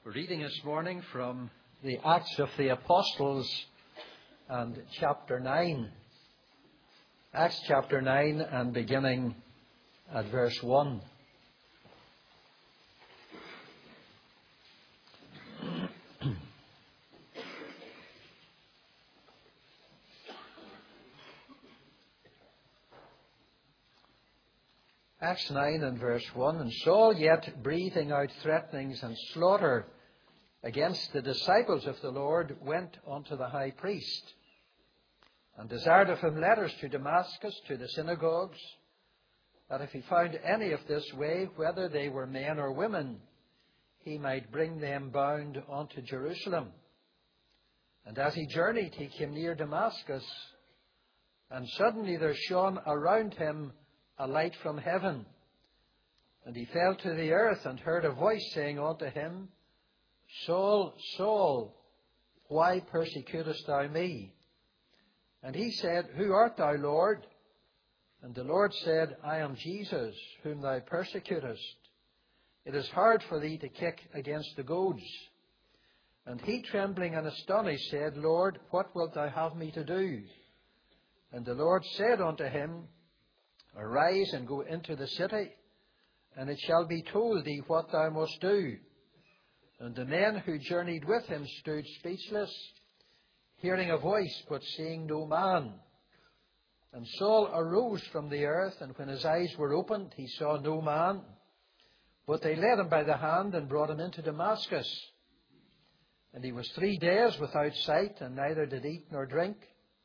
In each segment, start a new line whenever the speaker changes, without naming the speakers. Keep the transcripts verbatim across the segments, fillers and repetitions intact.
Reading this morning from the Acts of the Apostles and chapter nine. Acts chapter nine and beginning at verse one. Acts nine and verse one. And Saul, yet breathing out threatenings and slaughter against the disciples of the Lord, went unto the high priest, and desired of him letters to Damascus, to the synagogues, that if he found any of this way, whether they were men or women, he might bring them bound unto Jerusalem. And as he journeyed, he came near Damascus, and suddenly there shone around him a light from heaven. And he fell to the earth, and heard a voice saying unto him, Saul, Saul, why persecutest thou me? And he said, Who art thou, Lord? And the Lord said, I am Jesus, whom thou persecutest. It is hard for thee to kick against the goads. And he, trembling and astonished, said, Lord, what wilt thou have me to do? And the Lord said unto him, Arise and go into the city, and it shall be told thee what thou must do. And the men who journeyed with him stood speechless, hearing a voice, but seeing no man. And Saul arose from the earth, and when his eyes were opened, he saw no man. But they led him by the hand and brought him into Damascus. And he was three days without sight, and neither did eat nor drink.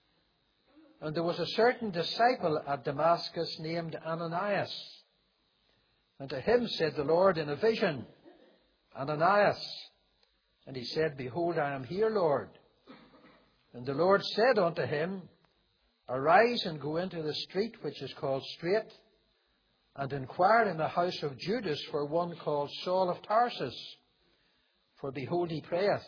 And there was a certain disciple at Damascus named Ananias. And to him said the Lord in a vision, Ananias. And he said, Behold, I am here, Lord. And the Lord said unto him, Arise and go into the street which is called Straight, and inquire in the house of Judas for one called Saul of Tarsus. For behold, he prayeth,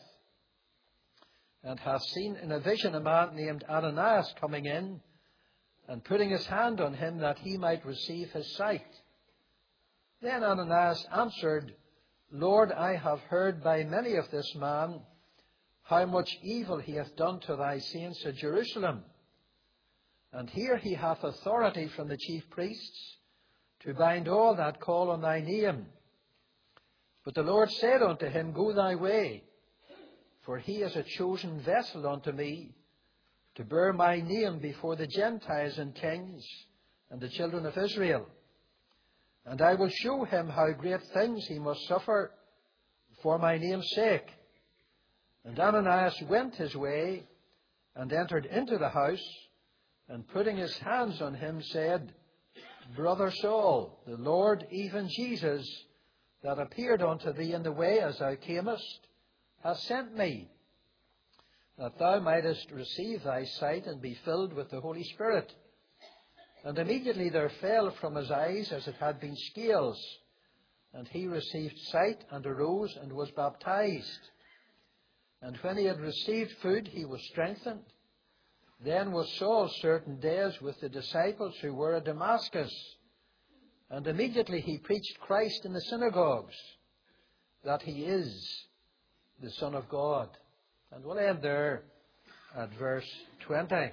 and hath seen in a vision a man named Ananias coming in, and putting his hand on him that he might receive his sight. Then Ananias answered, Lord, I have heard by many of this man how much evil he hath done to thy saints at Jerusalem. And here he hath authority from the chief priests to bind all that call on thy name. But the Lord said unto him, Go thy way, for he is a chosen vessel unto me, to bear my name before the Gentiles and kings and the children of Israel. And I will show him how great things he must suffer for my name's sake. And Ananias went his way, and entered into the house, and putting his hands on him said, Brother Saul, the Lord, even Jesus, that appeared unto thee in the way as thou camest, hath sent me, that thou mightest receive thy sight and be filled with the Holy Spirit. And immediately there fell from his eyes as it had been scales, and he received sight, and arose, and was baptized. And when he had received food, he was strengthened. Then was Saul certain days with the disciples who were at Damascus. And immediately he preached Christ in the synagogues, that he is the Son of God. And we'll end there at verse twenty.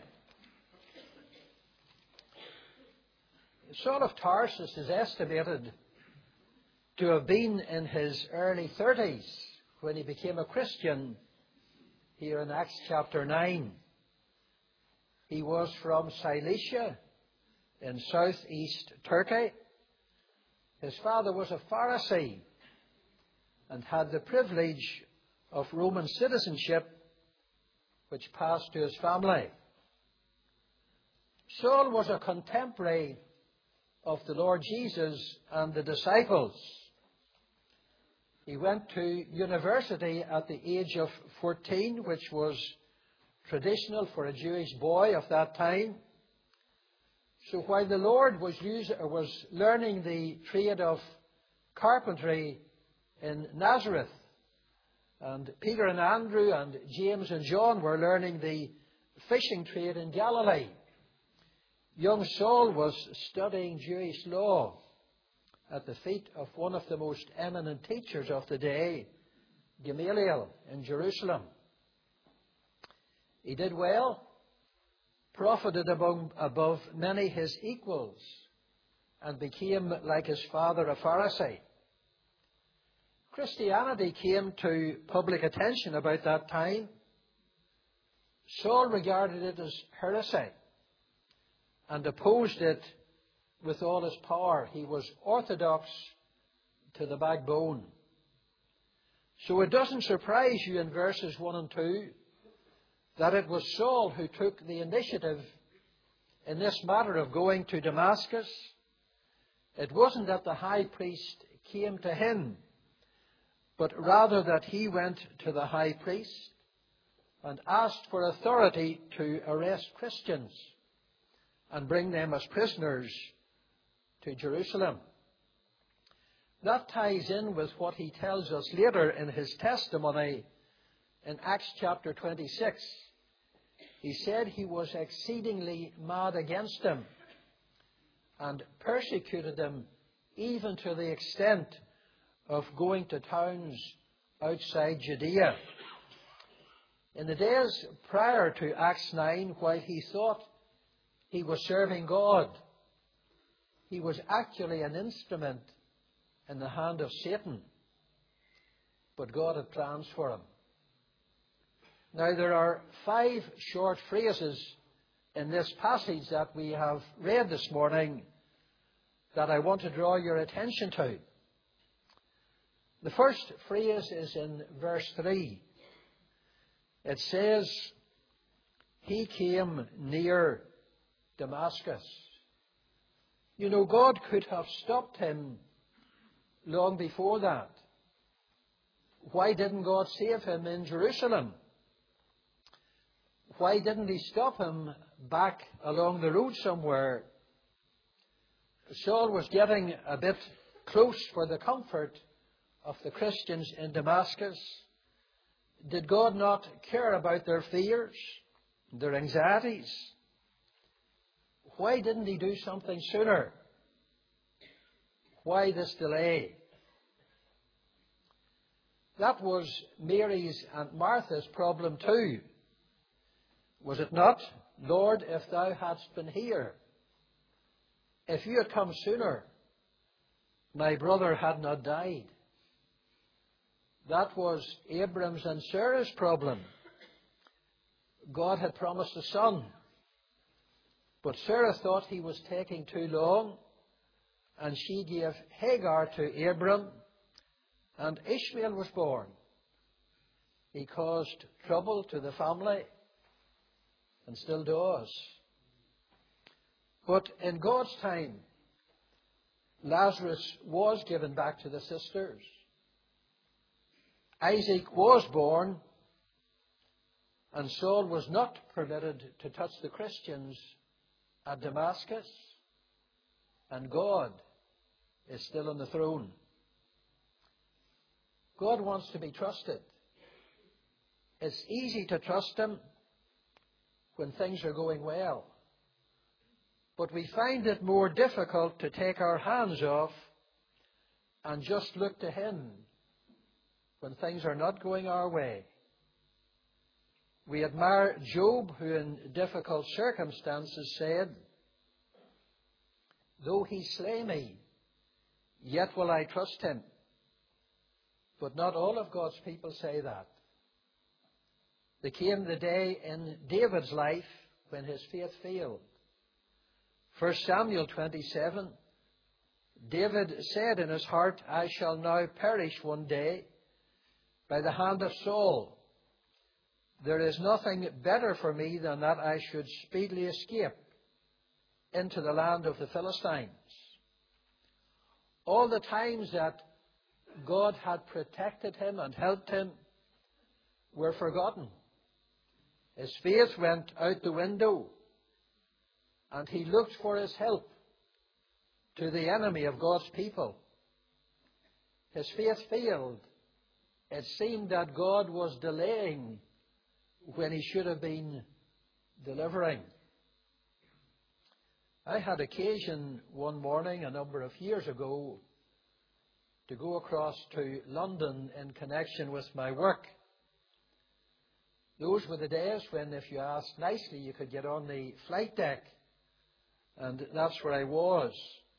Saul of Tarsus is estimated to have been in his early thirties when he became a Christian here in Acts chapter nine. He was from Cilicia in southeast Turkey. His father was a Pharisee and had the privilege of Roman citizenship, which passed to his family. Saul was a contemporary of the Lord Jesus and the disciples. He went to university at the age of fourteen, which was traditional for a Jewish boy of that time. So while the Lord was, using, was learning the trade of carpentry in Nazareth, and Peter and Andrew and James and John were learning the fishing trade in Galilee, young Saul was studying Jewish law at the feet of one of the most eminent teachers of the day, Gamaliel in Jerusalem. He did well, profited above, above many his equals, and became, like his father, a Pharisee. Christianity came to public attention about that time. Saul regarded it as heresy and opposed it with all his power. He was orthodox to the backbone. So it doesn't surprise you in verses one and two that it was Saul who took the initiative in this matter of going to Damascus. It wasn't that the high priest came to him, but rather that he went to the high priest and asked for authority to arrest Christians and bring them as prisoners to Jerusalem. That ties in with what he tells us later in his testimony in Acts chapter twenty-six. He said he was exceedingly mad against them and persecuted them even to the extent of going to towns outside Judea. In the days prior to Acts nine, while he thought he was serving God, he was actually an instrument in the hand of Satan. But God had plans for him. Now there are five short phrases in this passage that we have read this morning that I want to draw your attention to. The first phrase is in verse three. It says, he came near Damascus. You know, God could have stopped him long before that. Why didn't God save him in Jerusalem? Why didn't he stop him back along the road somewhere? Saul was getting a bit close for the comfort of the Christians in Damascus. Did God not care about their fears, their anxieties? Why didn't he do something sooner? Why this delay? That was Mary's and Martha's problem too. Was it not? Lord, if thou hadst been here, if you had come sooner, my brother had not died. That was Abram's and Sarah's problem. God had promised a son, but Sarah thought he was taking too long, and she gave Hagar to Abram, and Ishmael was born. He caused trouble to the family, and still does. But in God's time, Lazarus was given back to the sisters. Isaac was born, and Saul was not permitted to touch the Christians at Damascus, and God is still on the throne. God wants to be trusted. It's easy to trust Him when things are going well, but we find it more difficult to take our hands off and just look to Him when things are not going our way. We admire Job, who in difficult circumstances said, though he slay me, yet will I trust him. But not all of God's people say that. There came the day in David's life when his faith failed. First Samuel twenty-seven, David said in his heart, I shall now perish one day by the hand of Saul. There is nothing better for me than that I should speedily escape into the land of the Philistines. All the times that God had protected him and helped him were forgotten. His faith went out the window, and he looked for his help to the enemy of God's people. His faith failed. It seemed that God was delaying when He should have been delivering. I had occasion one morning a number of years ago to go across to London in connection with my work. Those were the days when, if you asked nicely, you could get on the flight deck, and that's where I was.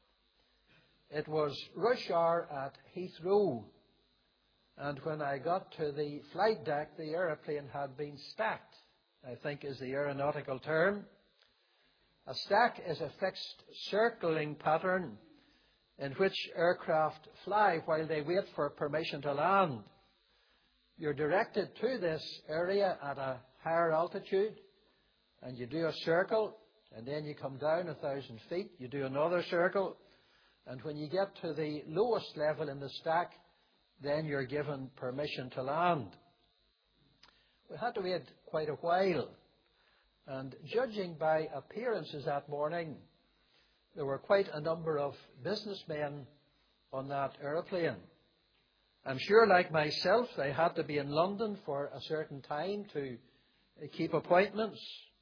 It was rush hour at Heathrow, and when I got to the flight deck, the aeroplane had been stacked, I think is the aeronautical term. A stack is a fixed circling pattern in which aircraft fly while they wait for permission to land. You're directed to this area at a higher altitude, and you do a circle, and then you come down a thousand feet, you do another circle, and when you get to the lowest level in the stack, then you're given permission to land. We had to wait quite a while, and judging by appearances that morning, there were quite a number of businessmen on that aeroplane. I'm sure, like myself, they had to be in London for a certain time to keep appointments.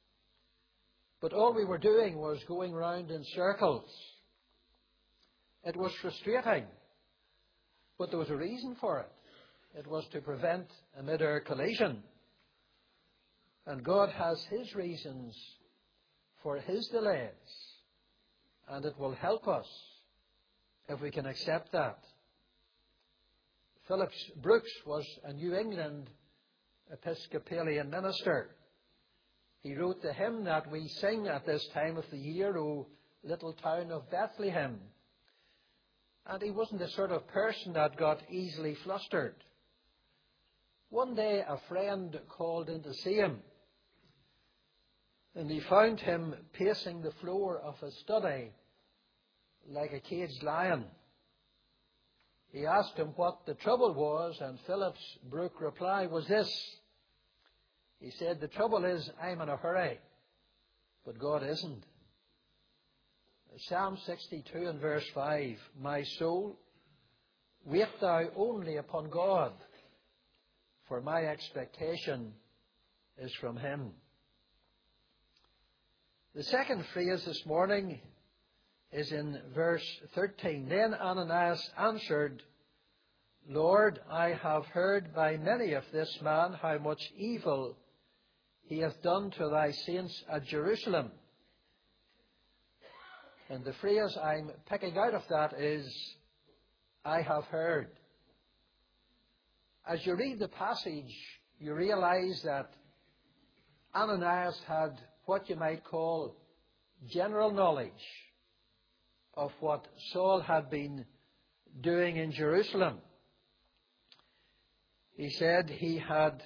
But all we were doing was going round in circles. It was frustrating, but there was a reason for it. It was to prevent a mid-air collision. And God has His reasons for His delays, and it will help us if we can accept that. Phillips Brooks was a New England Episcopalian minister. He wrote the hymn that we sing at this time of the year, O Little Town of Bethlehem. And he wasn't the sort of person that got easily flustered. One day a friend called in to see him, and he found him pacing the floor of his study like a caged lion. He asked him what the trouble was, and Phillips Brooks' reply was this. He said, "The trouble is I'm in a hurry, but God isn't." Psalm sixty-two and verse five, "My soul, wait thou only upon God, for my expectation is from Him." The second phrase this morning is in verse thirteen. "Then Ananias answered, Lord, I have heard by many of this man how much evil he hath done to thy saints at Jerusalem." And the phrase I'm picking out of that is, "I have heard." As you read the passage, you realize that Ananias had what you might call general knowledge of what Saul had been doing in Jerusalem. He said he had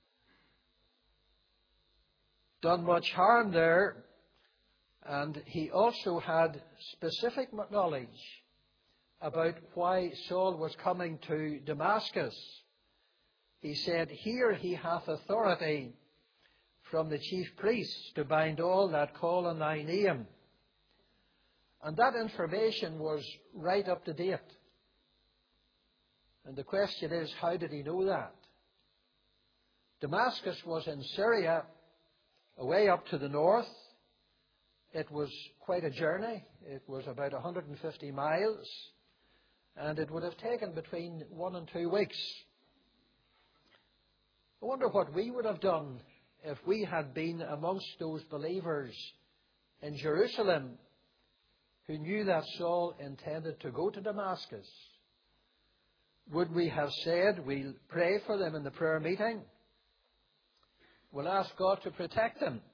done much harm there, and he also had specific knowledge about why Saul was coming to Damascus. He said, "Here he hath authority from the chief priests to bind all that call on thy name." And that information was right up to date. And the question is, how did he know that? Damascus was in Syria, away up to the north. It was quite a journey. It was about one hundred fifty miles. And it would have taken between one and two weeks. I wonder what we would have done if we had been amongst those believers in Jerusalem who knew that Saul intended to go to Damascus. Would we have said, "We'll pray for them in the prayer meeting. We'll ask God to protect them"?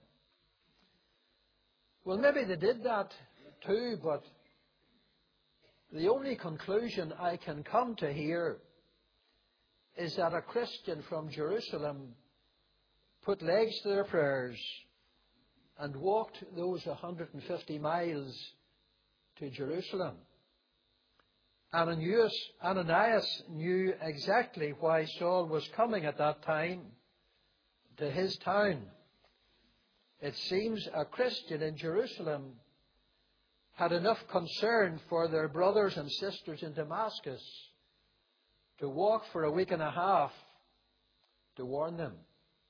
Well, maybe they did that too, but the only conclusion I can come to here is that a Christian from Jerusalem put legs to their prayers and walked those one hundred fifty miles to Jerusalem. Ananias, Ananias knew exactly why Saul was coming at that time to his town. It seems a Christian in Jerusalem had enough concern for their brothers and sisters in Damascus to walk for a week and a half to warn them.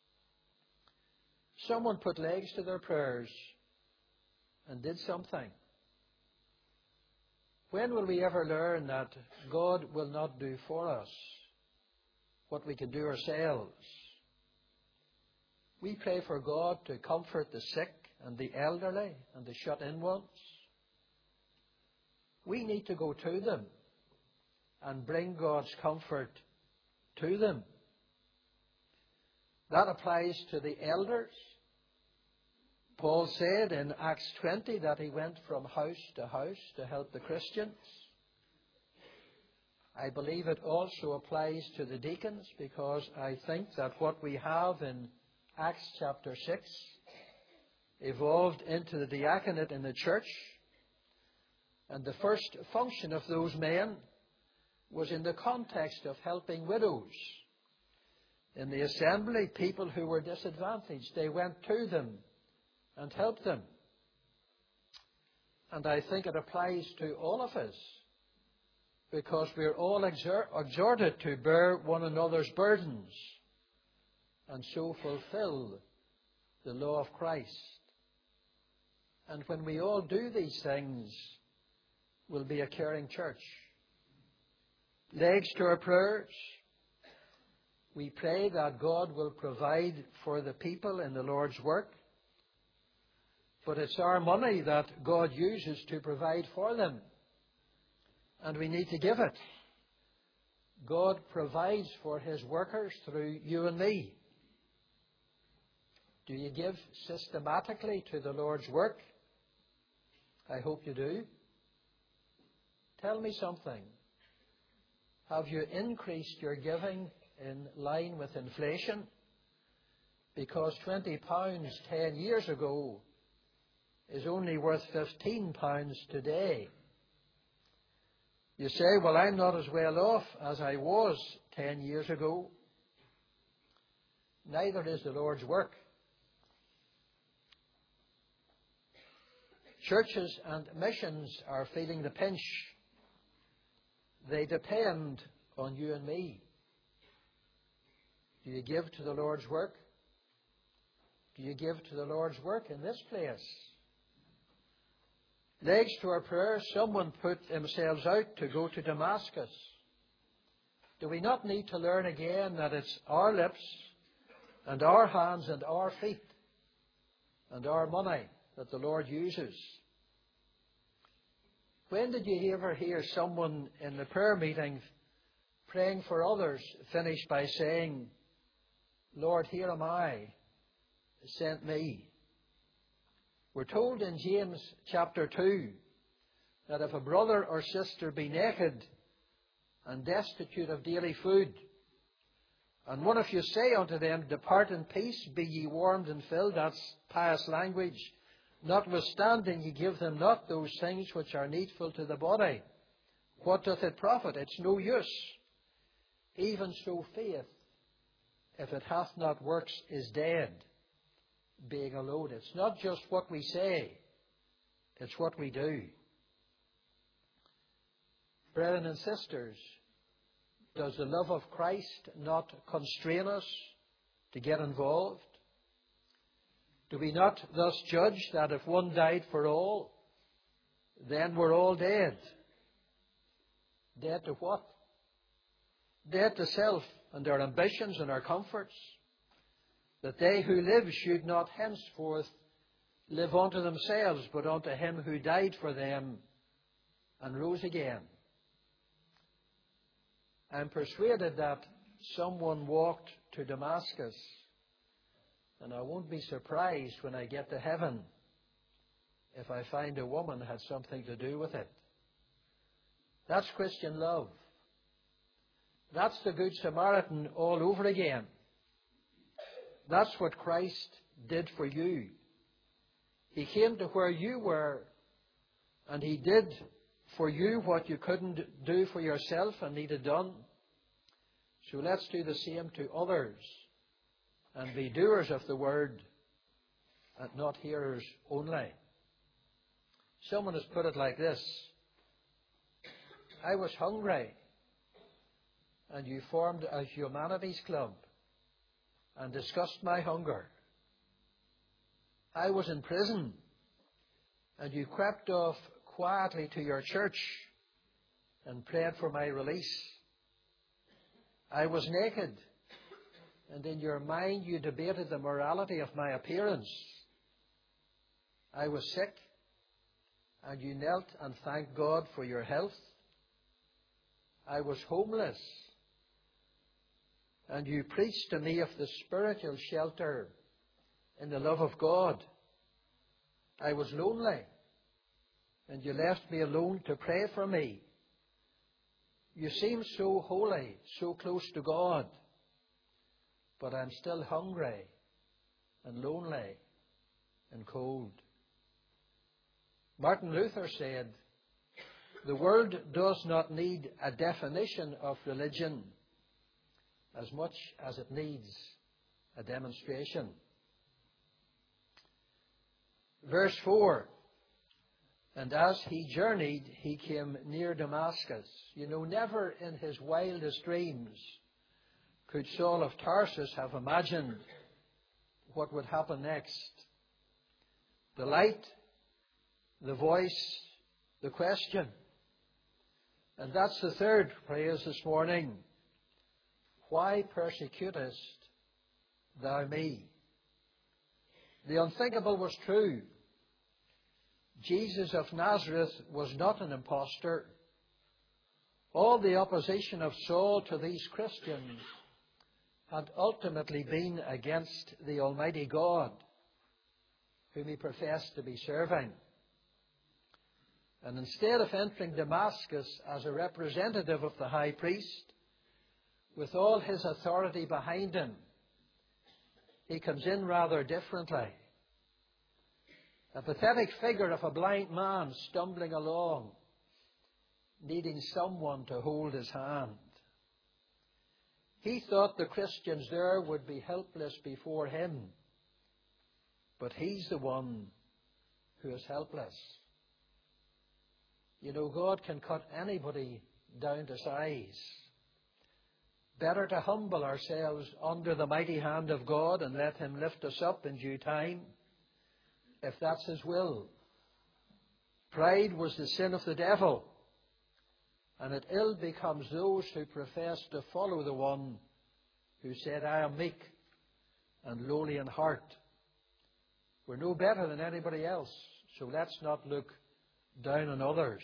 Someone put legs to their prayers and did something. When will we ever learn that God will not do for us what we can do ourselves? We pray for God to comfort the sick and the elderly and the shut-in ones. We need to go to them and bring God's comfort to them. That applies to the elders. Paul said in Acts twenty that he went from house to house to help the Christians. I believe it also applies to the deacons, because I think that what we have in Acts chapter six evolved into the diaconate in the church. And the first function of those men was in the context of helping widows. In the assembly, people who were disadvantaged, they went to them and helped them. And I think it applies to all of us, because we're all exer- exhorted to bear one another's burdens and so fulfill the law of Christ. And when we all do these things, we'll be a caring church. Legs to our prayers. We pray that God will provide for the people in the Lord's work. But it's our money that God uses to provide for them. And we need to give it. God provides for His workers through you and me. Do you give systematically to the Lord's work? I hope you do. Tell me something. Have you increased your giving in line with inflation? Because twenty pounds ten years ago is only worth fifteen pounds today. You say, well, I'm not as well off as I was ten years ago. Neither is the Lord's work. Churches and missions are feeling the pinch. They depend on you and me. Do you give to the Lord's work? Do you give to the Lord's work in this place? Legs to our prayers. Someone put themselves out to go to Damascus. Do we not need to learn again that it's our lips and our hands and our feet and our money that the Lord uses? When did you ever hear someone in the prayer meeting praying for others finish by saying, Lord, here am I, send me? We're told in James chapter two that if a brother or sister be naked and destitute of daily food, and one of you say unto them, depart in peace, be ye warmed and filled, that's pious language, notwithstanding ye give them not those things which are needful to the body, what doth it profit? It's no use. Even so faith, if it hath not works, is dead, being alone. It's not just what we say, it's what we do. Brethren and sisters, does the love of Christ not constrain us to get involved? Do we not thus judge that if one died for all, then we're all dead? Dead to what? Dead to self and our ambitions and our comforts. That they who live should not henceforth live unto themselves, but unto Him who died for them and rose again. I'm persuaded that someone walked to Damascus, and I won't be surprised when I get to heaven if I find a woman had something to do with it. That's Christian love. That's the Good Samaritan all over again. That's what Christ did for you. He came to where you were, and He did for you what you couldn't do for yourself and needed done. So let's do the same to others and be doers of the word and not hearers only. Someone has put it like this: I was hungry and you formed a humanities club and discussed my hunger. I was in prison and you crept off quietly to your church and prayed for my release. I was naked, and in your mind you debated the morality of my appearance. I was sick, and you knelt and thanked God for your health. I was homeless, and you preached to me of the spiritual shelter in the love of God. I was lonely, and you left me alone to pray for me. You seem so holy, so close to God, but I'm still hungry and lonely and cold. Martin Luther said, the world does not need a definition of religion as much as it needs a demonstration. Verse four, and as he journeyed, he came near Damascus. You know, never in his wildest dreams could Saul of Tarsus have imagined what would happen next. The light, the voice, the question. And that's the third praise this morning. Why persecutest thou me? The unthinkable was true. Jesus of Nazareth was not an impostor. All the opposition of Saul to these Christians had ultimately been against the Almighty God, whom he professed to be serving. And instead of entering Damascus as a representative of the high priest, with all his authority behind him, he comes in rather differently. A pathetic figure of a blind man stumbling along, needing someone to hold his hand. He thought the Christians there would be helpless before him, but he's the one who is helpless. You know, God can cut anybody down to size. Better to humble ourselves under the mighty hand of God and let him lift us up in due time, if that's his will. Pride was the sin of the devil, and it ill becomes those who profess to follow the one who said, I am meek and lowly in heart. We're no better than anybody else, so let's not look down on others.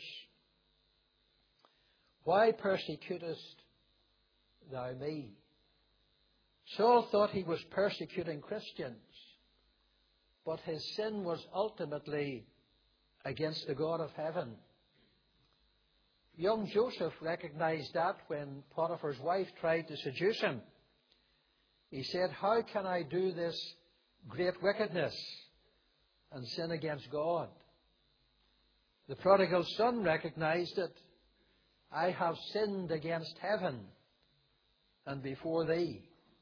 Why persecutest thou me? Saul thought he was persecuting Christians, but his sin was ultimately against the God of heaven. Young Joseph recognized that when Potiphar's wife tried to seduce him. He said, how can I do this great wickedness and sin against God? The prodigal son recognized it. I have sinned against heaven and before thee.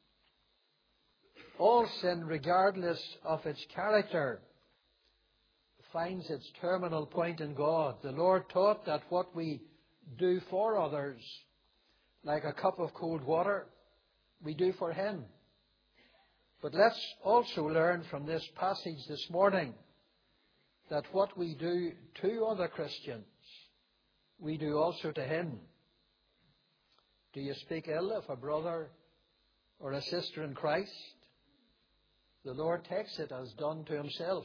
All sin, regardless of its character, finds its terminal point in God. The Lord taught that what we do for others, like a cup of cold water, we do for him. But let's also learn from this passage this morning that what we do to other Christians, we do also to him. Do you speak ill of a brother or a sister in Christ? The Lord takes it as done to himself.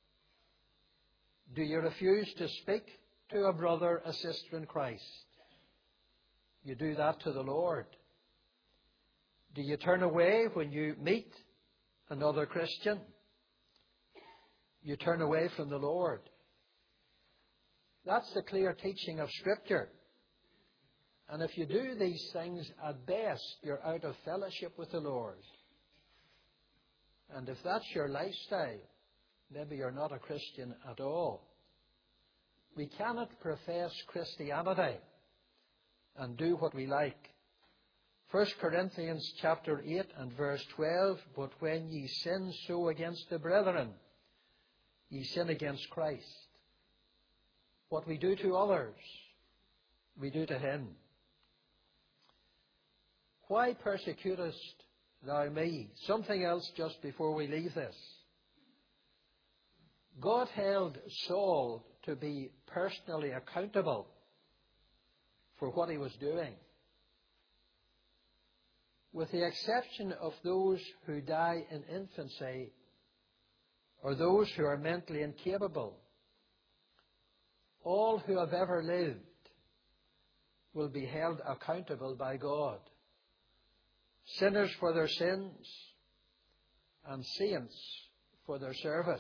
Do you refuse to speak to a brother, a sister in Christ? You do that to the Lord. Do you turn away when you meet another Christian? You turn away from the Lord. That's the clear teaching of Scripture. And if you do these things, at best, you're out of fellowship with the Lord. And if that's your lifestyle, maybe you're not a Christian at all. We cannot profess Christianity and do what we like. First Corinthians chapter eight and verse twelve, but when ye sin so against the brethren, ye sin against Christ. What we do to others, we do to him. Why persecutest thou me? Something else just before we leave this. God held Saul to be personally accountable for what he was doing. With the exception of those who die in infancy or those who are mentally incapable, all who have ever lived will be held accountable by God. Sinners for their sins and saints for their service.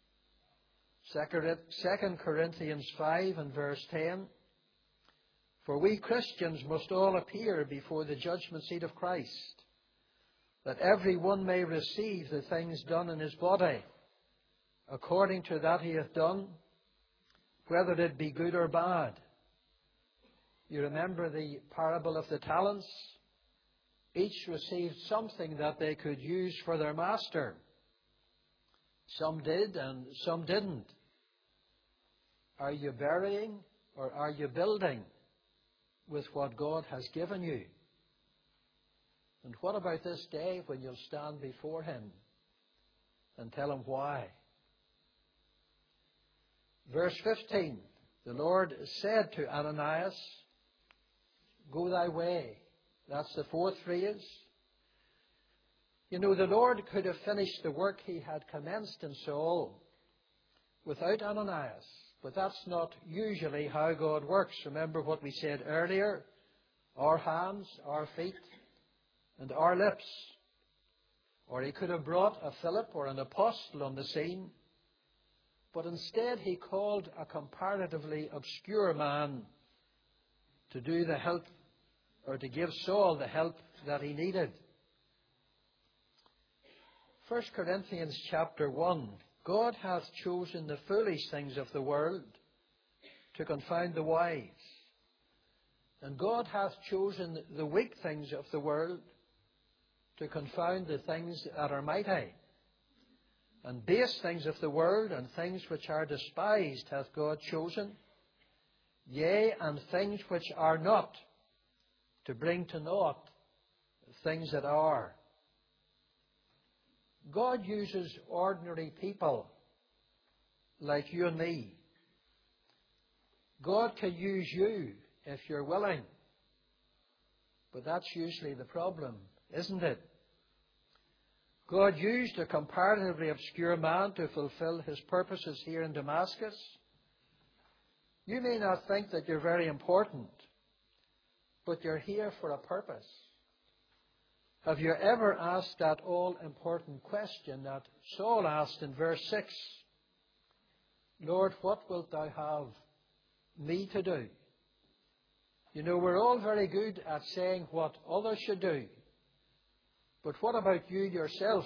Second Corinthians five and verse ten. For we Christians must all appear before the judgment seat of Christ, that every one may receive the things done in his body, according to that he hath done, whether it be good or bad. You remember the parable of the talents? Each received something that they could use for their master. Some did and some didn't. Are you burying or are you building with what God has given you? And what about this day when you'll stand before him and tell him why? Verse fifteen, the Lord said to Ananias, go thy way. That's the fourth phrase. You know, the Lord could have finished the work he had commenced in Saul without Ananias. But that's not usually how God works. Remember what we said earlier? Our hands, our feet, and our lips. Or he could have brought a Philip or an apostle on the scene. But instead he called a comparatively obscure man to do the help, or to give Saul the help that he needed. First Corinthians chapter one. God hath chosen the foolish things of the world to confound the wise. And God hath chosen the weak things of the world to confound the things that are mighty. And base things of the world and things which are despised hath God chosen, yea, and things which are not, to bring to naught things that are. God uses ordinary people like you and me. God can use you if you're willing. But that's usually the problem, isn't it? God used a comparatively obscure man to fulfill his purposes here in Damascus. You may not think that you're very important, but you're here for a purpose. Have you ever asked that all-important question that Saul asked in verse six? Lord, what wilt thou have me to do? You know, we're all very good at saying what others should do. But what about you yourself?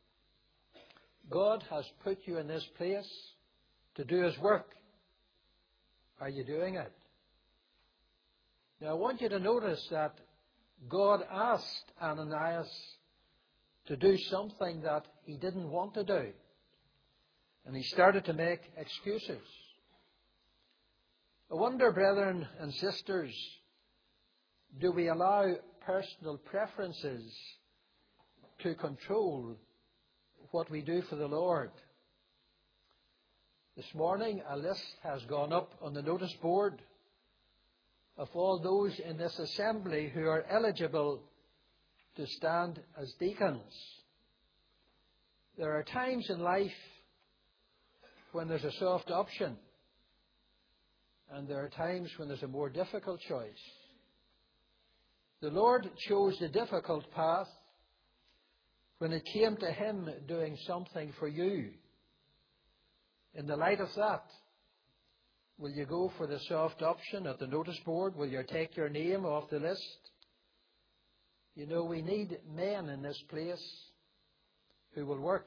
God has put you in this place to do his work. Are you doing it? Now, I want you to notice that God asked Ananias to do something that he didn't want to do. And he started to make excuses. I wonder, brethren and sisters, do we allow personal preferences to control what we do for the Lord? This morning, a list has gone up on the notice board of all those in this assembly who are eligible to stand as deacons. There are times in life when there's a soft option, and there are times when there's a more difficult choice. The Lord chose the difficult path when it came to him doing something for you. In the light of that, will you go for the soft option at the notice board? Will you take your name off the list? You know, we need men in this place who will work.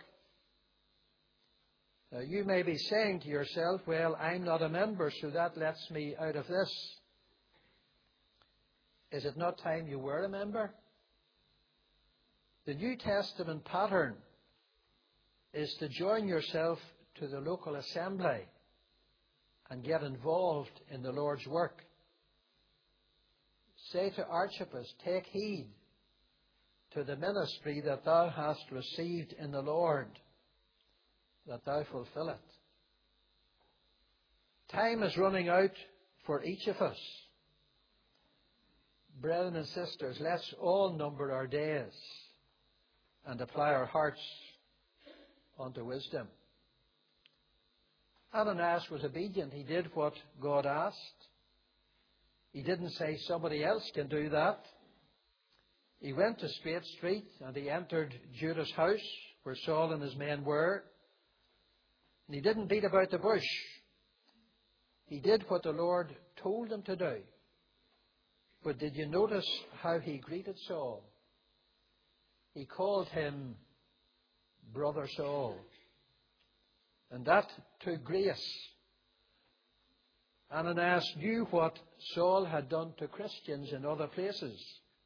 Now, you may be saying to yourself, well, I'm not a member, so that lets me out of this. Is it not time you were a member? The New Testament pattern is to join yourself to the local assembly and get involved in the Lord's work. Say to Archippus, take heed to the ministry that thou hast received in the Lord, that thou fulfill it. Time is running out for each of us. brethren and sisters, let's all number our days and apply our hearts unto wisdom. Ananias was obedient. He did what God asked. He didn't say somebody else can do that. He went to Straight Street and he entered Judas' house where Saul and his men were. And he didn't beat about the bush. He did what the Lord told him to do. But did you notice how he greeted Saul? He called him Brother Saul. And that took grace. Ananias knew what Saul had done to Christians in other places.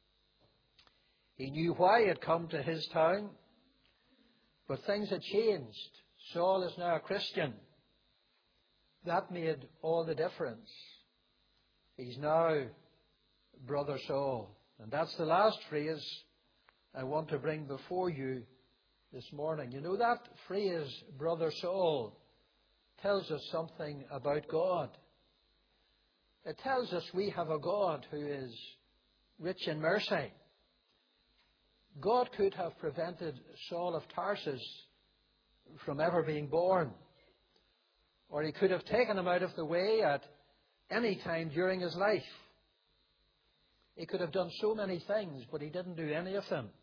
He knew why he had come to his town. But things had changed. Saul is now a Christian. That made all the difference. He's now Brother Saul. And that's the last phrase I want to bring before you this morning. You know, that phrase, Brother Saul, tells us something about God. It tells us we have a God who is rich in mercy. God could have prevented Saul of Tarsus from ever being born. Or he could have taken him out of the way at any time during his life. He could have done so many things, but he didn't do any of them.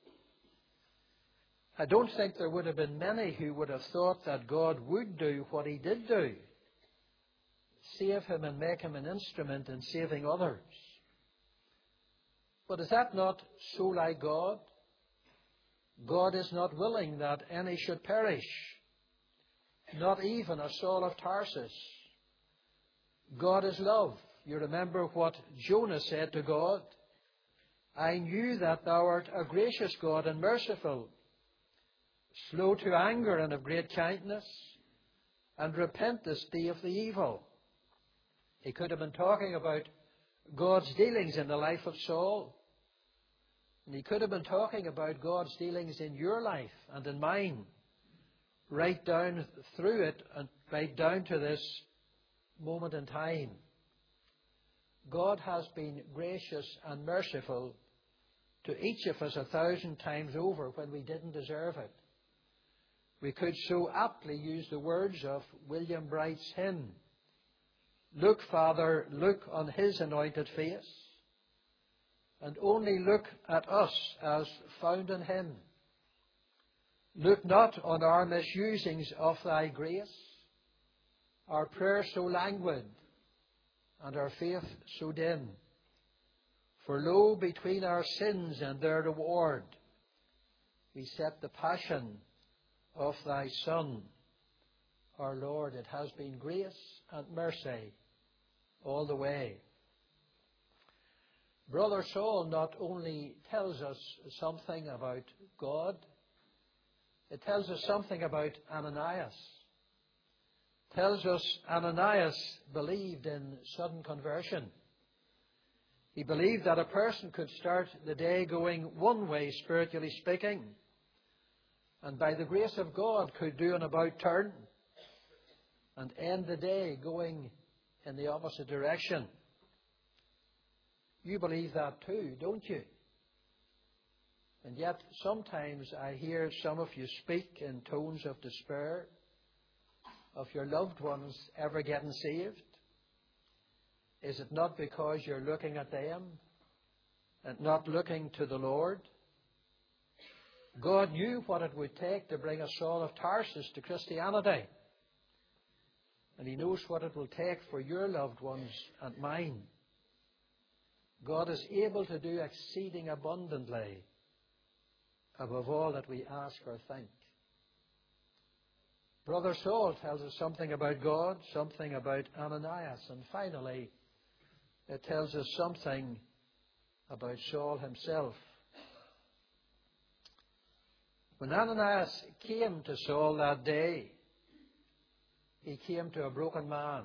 I don't think there would have been many who would have thought that God would do what he did do. Save him and make him an instrument in saving others. But is that not so like God? God is not willing that any should perish, not even a Saul of Tarsus. God is love. You remember what Jonah said to God? I knew that thou art a gracious God and merciful, slow to anger and of great kindness, and repentest thee of the evil. He could have been talking about God's dealings in the life of Saul. And he could have been talking about God's dealings in your life and in mine, right down through it and right down to this moment in time. God has been gracious and merciful to each of us a thousand times over when we didn't deserve it. We could so aptly use the words of William Bright's hymn, Look, Father, look on his anointed face, and only look at us as found in him. Look not on our misusings of thy grace, our prayer so languid, and our faith so dim. For lo, between our sins and their reward, we set the passion of thy Son, our Lord. It has been grace and mercy all the way. Brother Saul not only tells us something about God, it tells us something about Ananias. It tells us Ananias believed in sudden conversion. He believed that a person could start the day going one way, spiritually speaking, and by the grace of God could do an about turn and end the day going in the opposite direction. You believe that too, don't you? And yet sometimes I hear some of you speak in tones of despair of your loved ones ever getting saved. Is it not because you're looking at them and not looking to the Lord? God knew what it would take to bring a Saul of Tarsus to Christianity. And he knows what it will take for your loved ones and mine. God is able to do exceeding abundantly above all that we ask or think. Brother Saul tells us something about God, something about Ananias, and finally it tells us something about Saul himself. When Ananias came to Saul that day, he came to a broken man.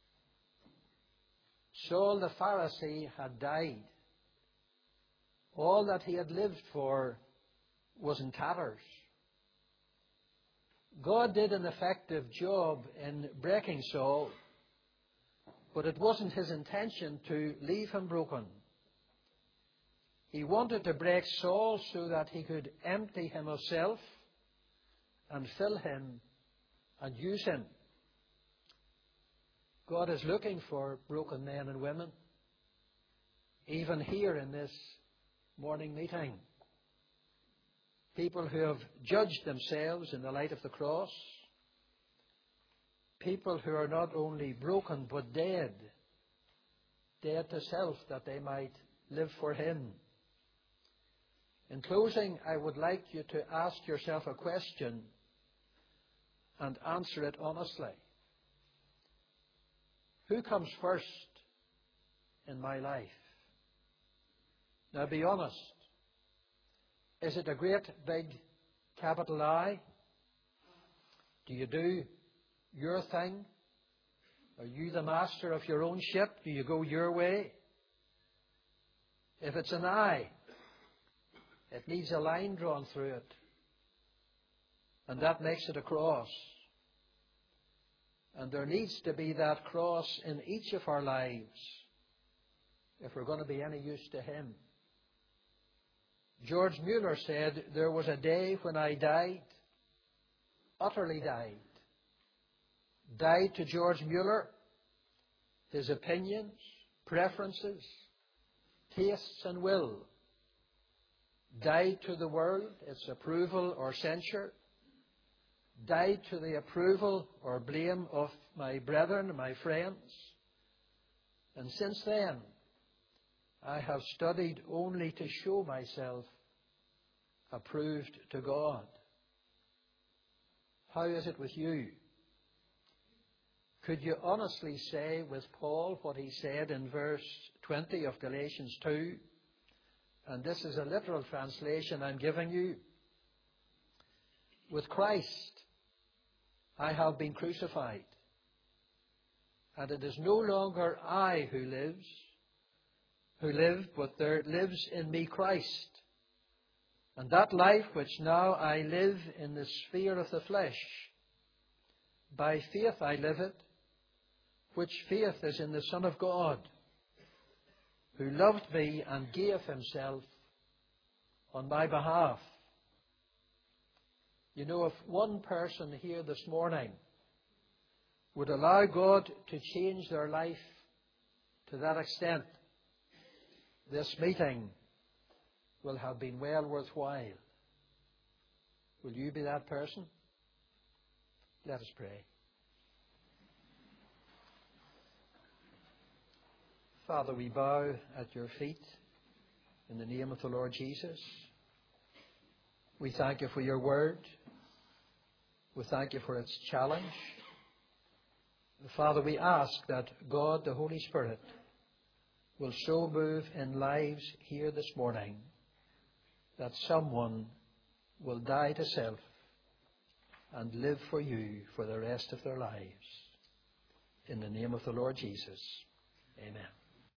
Saul the Pharisee had died. All that he had lived for was in tatters. God did an effective job in breaking Saul, but it wasn't his intention to leave him broken. He wanted to break Saul so that he could empty him of self and fill him and use him. God is looking for broken men and women, even here in this morning meeting. People who have judged themselves in the light of the cross. People who are not only broken but dead. Dead to self that they might live for Him. In closing, I would like you to ask yourself a question and answer it honestly. Who comes first in my life? Now be honest. Is it a great big capital I? Do you do your thing? Are you the master of your own ship? Do you go your way? If it's an I, it needs a line drawn through it. And that makes it a cross. And there needs to be that cross in each of our lives if we're going to be any use to Him. George Mueller said, there was a day when I died, utterly died. Died to George Mueller, his opinions, preferences, tastes and will. Died to the world, its approval or censure. Died to the approval or blame of my brethren, my friends. And since then, I have studied only to show myself approved to God. How is it with you? Could you honestly say with Paul what he said in verse twenty of Galatians two? And this is a literal translation I'm giving you. With Christ, I have been crucified, and it is no longer I who lives, who live, but there lives in me Christ. And that life which now I live in the sphere of the flesh, by faith I live it, which faith is in the Son of God, who loved me and gave Himself on my behalf. You know, if one person here this morning would allow God to change their life to that extent, this meeting will have been well worthwhile. Will you be that person? Let us pray. Father, we bow at your feet in the name of the Lord Jesus. We thank you for your word. We thank you for its challenge. Father, we ask that God, the Holy Spirit, will so move in lives here this morning that someone will die to self and live for you for the rest of their lives. In the name of the Lord Jesus. Amen.